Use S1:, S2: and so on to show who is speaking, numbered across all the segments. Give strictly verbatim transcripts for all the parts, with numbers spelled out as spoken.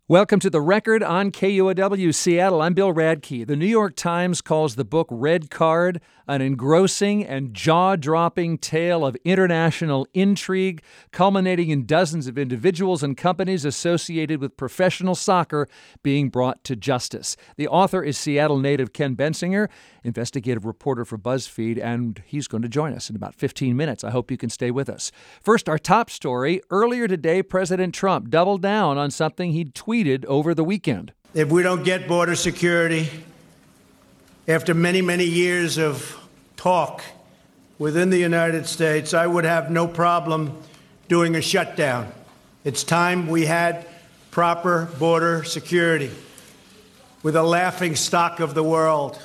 S1: Welcome to The Record on K U O W Seattle. I'm Bill Radke. The New York Times calls the book Red Card an engrossing and jaw-dropping tale of international intrigue, culminating in dozens of individuals and companies associated with professional soccer being brought to justice. The author is Seattle native Ken Bensinger, investigative reporter for BuzzFeed, and he's going to join us in about fifteen minutes. I hope you can stay with us. First, our top story. Earlier today, President Trump doubled down on something he'd tweeted over the weekend.
S2: If we don't get border security, after many, many years of talk within the United States, I would have no problem doing a shutdown. It's time we had proper border security with a laughing stock of the world.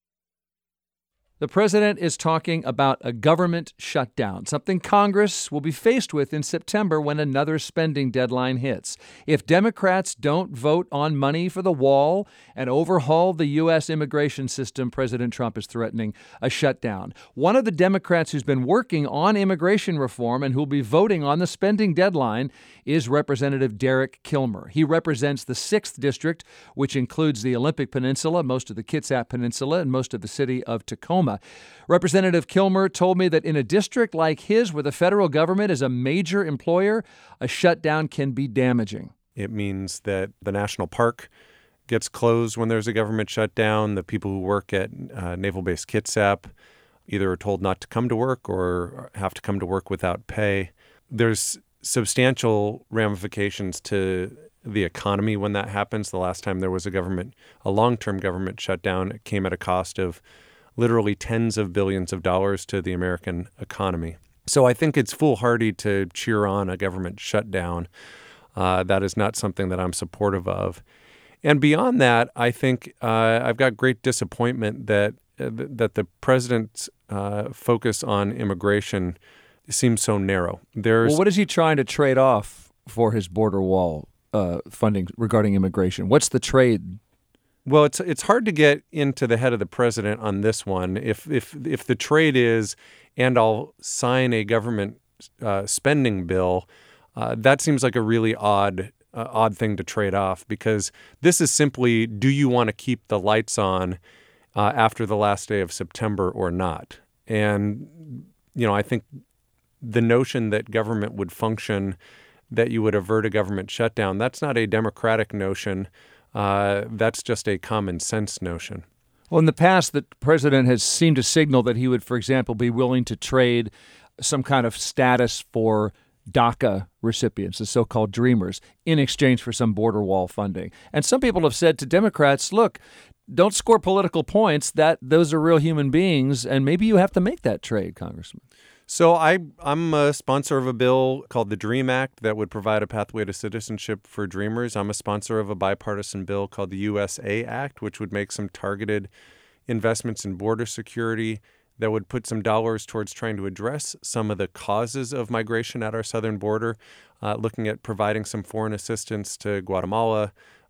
S1: The president is talking about a government shutdown, something Congress will be faced with in September when another spending deadline hits. If Democrats don't vote on money for the wall and overhaul the U S immigration system, President Trump is threatening a shutdown. One of the Democrats who's been working on immigration reform and who'll be voting on the spending deadline is Representative Derek Kilmer. He represents the sixth District, which includes the Olympic Peninsula, most of the Kitsap Peninsula, and most of the city of Tacoma. Representative Kilmer told me that in a district like his, where the federal government is a major employer, a shutdown can be damaging.
S3: It means that the national park gets closed when there's a government shutdown. The people who work at uh, Naval Base Kitsap either are told not to come to work or have to come to work without pay. There's substantial ramifications to the economy when that happens. The last time there was a government, a long-term government shutdown, it came at a cost of literally tens of billions of dollars to the American economy. So I think it's foolhardy to cheer on a government shutdown. Uh, that is not something that I'm supportive of. And beyond that, I think uh, I've got great disappointment that uh, that the president's uh, focus on immigration seems so narrow. There's
S1: well, what is he trying to trade off for his border wall uh, funding regarding immigration? What's the trade?
S3: Well, it's it's hard to get into the head of the president on this one. If if if the trade is, and I'll sign a government uh, spending bill, uh, that seems like a really odd uh, odd thing to trade off, because this is simply, do you want to keep the lights on uh, after the last day of September or not? And you know, I think the notion that government would function, that you would avert a government shutdown, that's not a democratic notion. Uh, that's just a common sense notion.
S1: Well, in the past, the president has seemed to signal that he would, for example, be willing to trade some kind of status for DACA recipients, the so-called Dreamers, in exchange for some border wall funding. And some people have said to Democrats, look, don't score political points, that those are real human beings, and maybe you have to make that trade, Congressman.
S3: So I, I'm a sponsor of a bill called the DREAM Act that would provide a pathway to citizenship for Dreamers. I'm a sponsor of a bipartisan bill called the U S A Act, which would make some targeted investments in border security that would put some dollars towards trying to address some of the causes of migration at our southern border, uh, looking at providing some foreign assistance to Guatemala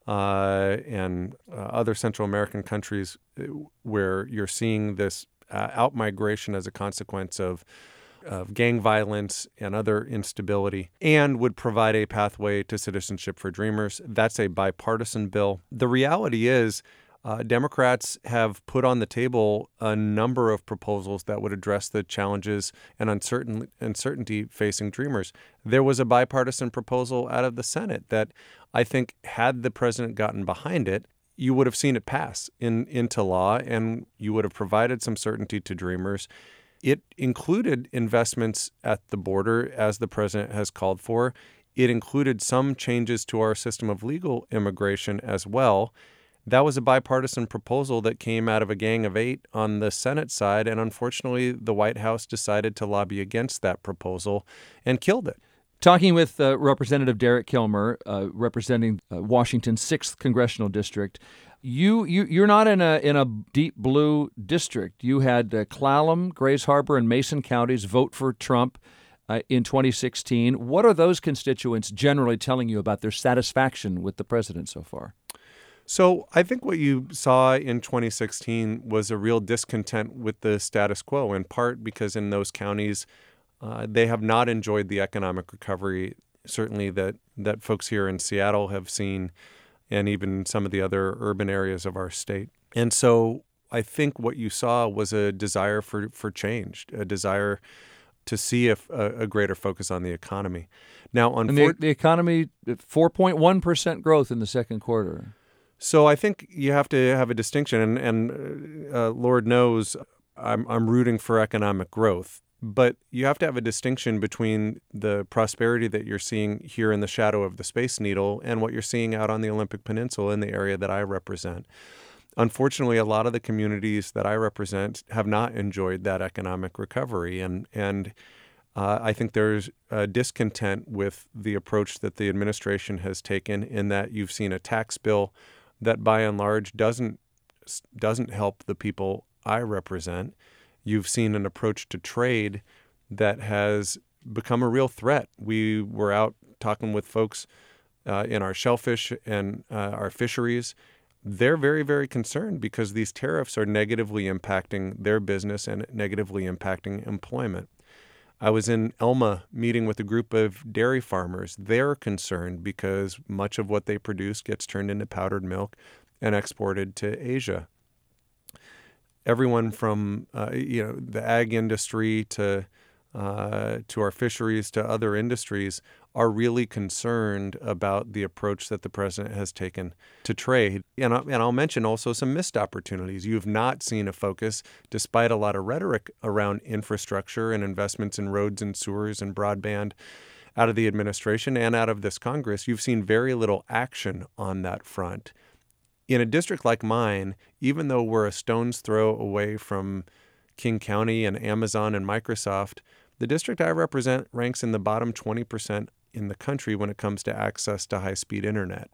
S3: uh, and uh, other Central American countries where you're seeing this uh, out-migration as a consequence of of gang violence and other instability, and would provide a pathway to citizenship for Dreamers. That's a bipartisan bill. The reality is uh, Democrats have put on the table a number of proposals that would address the challenges and uncertain, uncertainty facing Dreamers. There was a bipartisan proposal out of the Senate that I think, had the president gotten behind it, you would have seen it pass in, into law, and you would have provided some certainty to Dreamers. It included investments at the border, as the president has called for. It included some changes to our system of legal immigration as well. That was a bipartisan proposal that came out of a gang of eight on the Senate side, and unfortunately, the White House decided to lobby against that proposal and killed it.
S1: Talking with uh, Representative Derek Kilmer, uh, representing uh, Washington's sixth Congressional District, You you you're not in a in a deep blue district. You had uh, Clallam, Grays Harbor, and Mason counties vote for Trump uh, in twenty sixteen. What are those constituents generally telling you about their satisfaction with the president so far?
S3: So I think what you saw in twenty sixteen was a real discontent with the status quo, in part because in those counties uh, they have not enjoyed the economic recovery, certainly that that folks here in Seattle have seen. and even some of the other urban areas of our state. And so I think what you saw was a desire for, for change, a desire to see a, a greater focus on the economy. Now, unfor-
S1: and the, the economy, four point one percent growth in the second quarter.
S3: So I think you have to have a distinction, and, and uh, Lord knows I'm, I'm rooting for economic growth. But you have to have a distinction between the prosperity that you're seeing here in the shadow of the Space Needle and what you're seeing out on the Olympic Peninsula in the area that I represent. Unfortunately, a lot of the communities that I represent have not enjoyed that economic recovery. And, and uh, I think there's a discontent with the approach that the administration has taken, in that you've seen a tax bill that by and large doesn't doesn't help the people I represent. You've seen an approach to trade that has become a real threat. We were out talking with folks uh, in our shellfish and uh, our fisheries. They're very, very concerned because these tariffs are negatively impacting their business and negatively impacting employment. I was in Elma meeting with a group of dairy farmers. They're concerned because much of what they produce gets turned into powdered milk and exported to Asia. Everyone from uh, you know the ag industry to uh, to our fisheries to other industries are really concerned about the approach that the president has taken to trade. And, I, and I'll mention also some missed opportunities. You have not seen a focus, despite a lot of rhetoric around infrastructure and investments in roads and sewers and broadband out of the administration and out of this Congress. You've seen very little action on that front. In a district like mine, even though we're a stone's throw away from King County and Amazon and Microsoft, the district I represent ranks in the bottom twenty percent in the country when it comes to access to high-speed internet.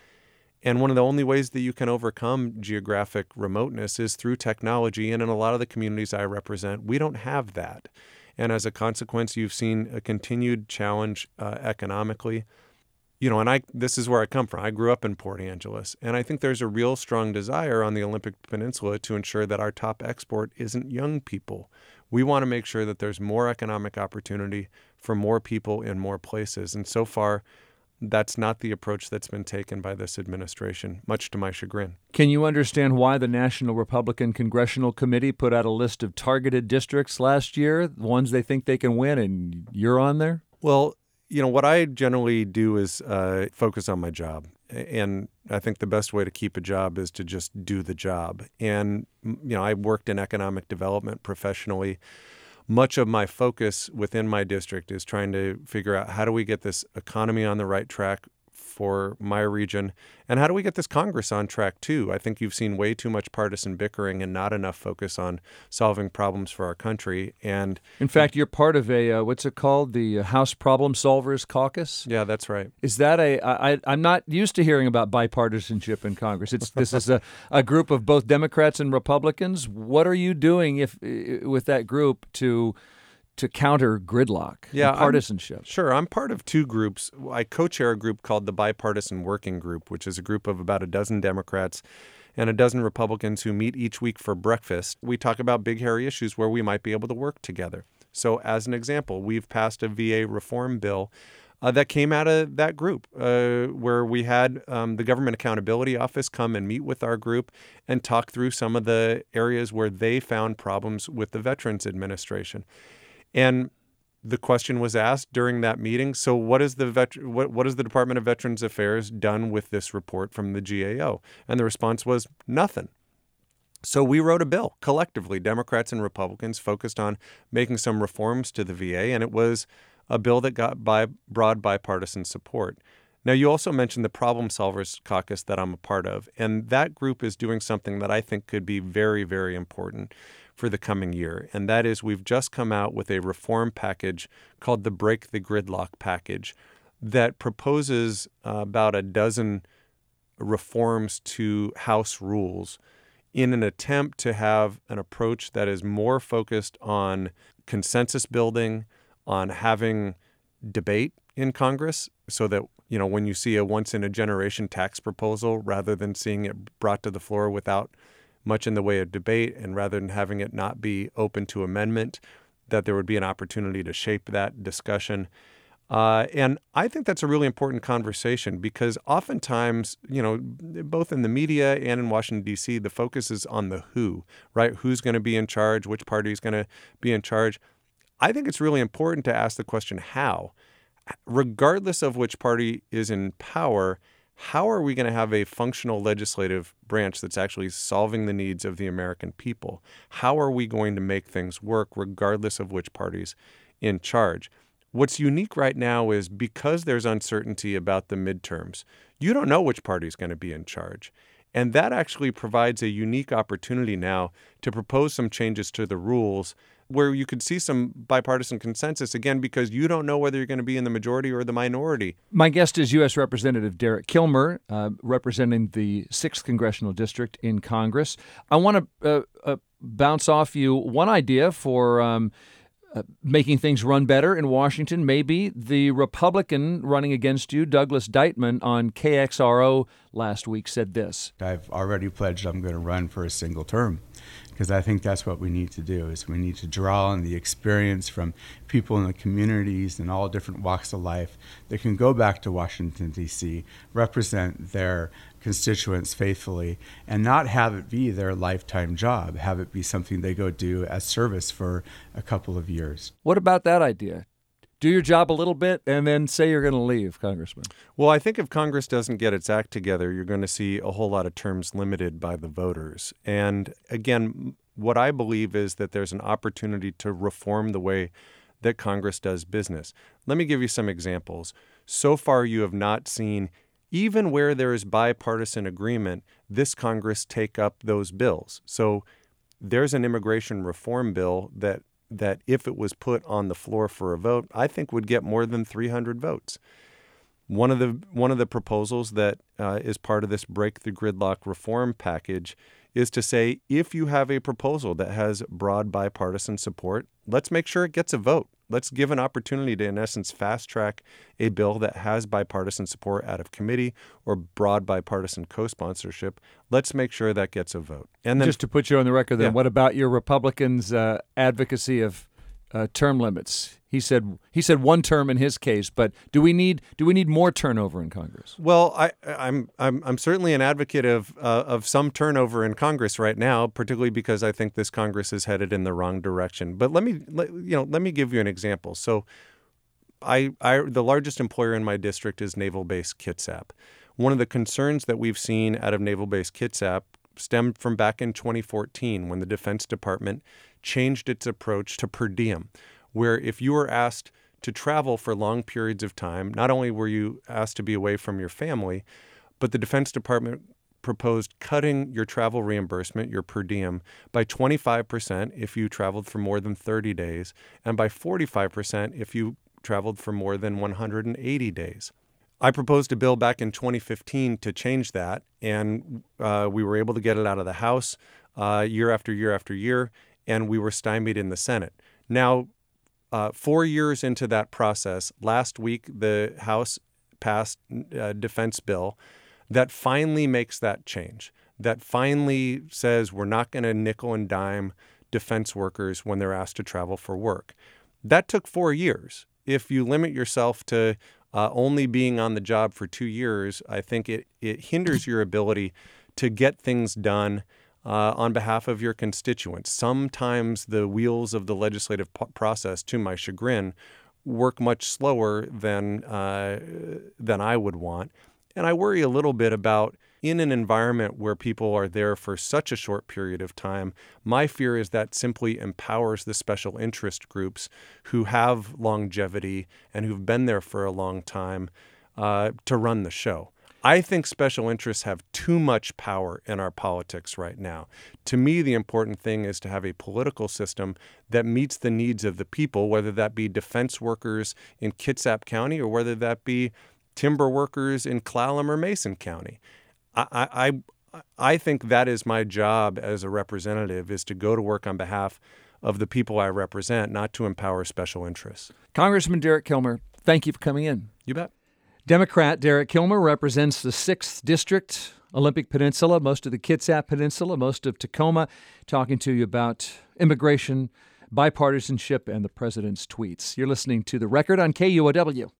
S3: And one of the only ways that you can overcome geographic remoteness is through technology. And in a lot of the communities I represent, we don't have that. And as a consequence, you've seen a continued challenge uh, economically. You know, and I this is where I come from. I grew up in Port Angeles, and I think there's a real strong desire on the Olympic Peninsula to ensure that our top export isn't young people. We want to make sure that there's more economic opportunity for more people in more places. And so far, that's not the approach that's been taken by this administration, much to my chagrin.
S1: Can you understand why the National Republican Congressional Committee put out a list of targeted districts last year, the ones they think they can win, and you're on there?
S3: Well, you know, what I generally do is uh, focus on my job. And I think the best way to keep a job is to just do the job. And, you know, I worked in economic development professionally. Much of my focus within my district is trying to figure out how do we get this economy on the right track for my region, and how do we get this Congress on track too? I think you've seen way too much partisan bickering and not enough focus on solving problems for our country. And
S1: in fact, you're part of a uh, what's it called, the uh, House Problem Solvers Caucus.
S3: Yeah, that's right.
S1: Is that a? I, I'm not used to hearing about bipartisanship in Congress. It's this is a, a group of both Democrats and Republicans. What are you doing if with that group to? to counter gridlock
S3: yeah,
S1: and partisanship?
S3: I'm, sure. I'm part of two groups. I co-chair a group called the Bipartisan Working Group, which is a group of about a dozen Democrats and a dozen Republicans who meet each week for breakfast. We talk about big, hairy issues where we might be able to work together. So as an example, we've passed a V A reform bill uh, that came out of that group, uh, where we had um, the Government Accountability Office come and meet with our group and talk through some of the areas where they found problems with the Veterans Administration. And the question was asked during that meeting, so what is the vet- what, what has the Department of Veterans Affairs done with this report from the G A O? And the response was nothing. So we wrote a bill collectively, Democrats and Republicans, focused on making some reforms to the V A, and it was a bill that got by broad bipartisan support. Now, you also mentioned the Problem Solvers Caucus that I'm a part of, and that group is doing something that I think could be very, very important for the coming year, and that is we've just come out with a reform package called the Break the Gridlock Package that proposes uh, about a dozen reforms to House rules in an attempt to have an approach that is more focused on consensus building, on having debate in Congress, so that, you know, when you see a once-in-a-generation tax proposal, rather than seeing it brought to the floor without much in the way of debate, and rather than having it not be open to amendment, that there would be an opportunity to shape that discussion. Uh, and I think that's a really important conversation because oftentimes, you know, both in the media and in Washington, D C, the focus is on the who, right? Who's going to be in charge? Which party is going to be in charge? I think it's really important to ask the question, how? Regardless of which party is in power, how are we going to have a functional legislative branch that's actually solving the needs of the American people? How are we going to make things work regardless of which party's in charge? What's unique right now is because there's uncertainty about the midterms, you don't know which party is going to be in charge. And that actually provides a unique opportunity now to propose some changes to the rules where you could see some bipartisan consensus, again, because you don't know whether you're going to be in the majority or the minority.
S1: My guest is U S. Representative Derek Kilmer, uh, representing the sixth Congressional District in Congress. I want to uh, uh, bounce off you one idea for um, Uh, making things run better in Washington. Maybe the Republican running against you, Douglas Deitman, on K X R O last week said this.
S4: I've already pledged I'm going to run for a single term because I think that's what we need to do is we need to draw on the experience from people in the communities in all different walks of life that can go back to Washington, D C, represent their constituents faithfully, and not have it be their lifetime job, have it be something they go do as service for a couple of years.
S1: What about that idea? Do your job a little bit and then say you're going to leave, Congressman.
S3: Well, I think if Congress doesn't get its act together, you're going to see a whole lot of terms limited by the voters. And again, what I believe is that there's an opportunity to reform the way that Congress does business. Let me give you some examples. So far, you have not seen, even where there is bipartisan agreement, this Congress take up those bills. So there's an immigration reform bill that that if it was put on the floor for a vote, I think would get more than three hundred votes. One of the one of the proposals that uh, is part of this Break the Gridlock reform package is to say, if you have a proposal that has broad bipartisan support, let's make sure it gets a vote. Let's give an opportunity to, in essence, fast-track a bill that has bipartisan support out of committee or broad bipartisan co-sponsorship. Let's make sure that gets a vote. And then,
S1: just to put you on the record, then,
S3: yeah.
S1: What about your Republicans' uh, advocacy of uh, term limits? He said he said one term in his case, but do we need do we need more turnover in Congress?
S3: Well, I, I'm I'm I'm certainly an advocate of uh, of some turnover in Congress right now, particularly because I think this Congress is headed in the wrong direction. But let me let, you know let me give you an example. So, I I the largest employer in my district is Naval Base Kitsap. One of the concerns that we've seen out of Naval Base Kitsap stemmed from back in twenty fourteen when the Defense Department changed its approach to per diem, where if you were asked to travel for long periods of time, not only were you asked to be away from your family, but the Defense Department proposed cutting your travel reimbursement, your per diem, by twenty-five percent if you traveled for more than thirty days, and by forty-five percent if you traveled for more than one hundred eighty days. I proposed a bill back in twenty fifteen to change that, and uh, we were able to get it out of the House uh, year after year after year, and we were stymied in the Senate. Now, uh, four years into that process, last week the House passed a defense bill that finally makes that change, that finally says we're not going to nickel and dime defense workers when they're asked to travel for work. That took four years. If you limit yourself to uh, only being on the job for two years, I think it, it hinders your ability to get things done Uh, on behalf of your constituents. Sometimes the wheels of the legislative p- process, to my chagrin, work much slower than uh, than I would want. And I worry a little bit about, in an environment where people are there for such a short period of time, my fear is that simply empowers the special interest groups who have longevity and who've been there for a long time uh, to run the show. I think special interests have too much power in our politics right now. To me, the important thing is to have a political system that meets the needs of the people, whether that be defense workers in Kitsap County or whether that be timber workers in Clallam or Mason County. I, I, I think that is my job as a representative, is to go to work on behalf of the people I represent, not to empower special interests.
S1: Congressman Derek Kilmer, thank you for coming in.
S3: You bet.
S1: Democrat Derek Kilmer represents the sixth District, Olympic Peninsula, most of the Kitsap Peninsula, most of Tacoma, talking to you about immigration, bipartisanship, and the president's tweets. You're listening to The Record on K U O W.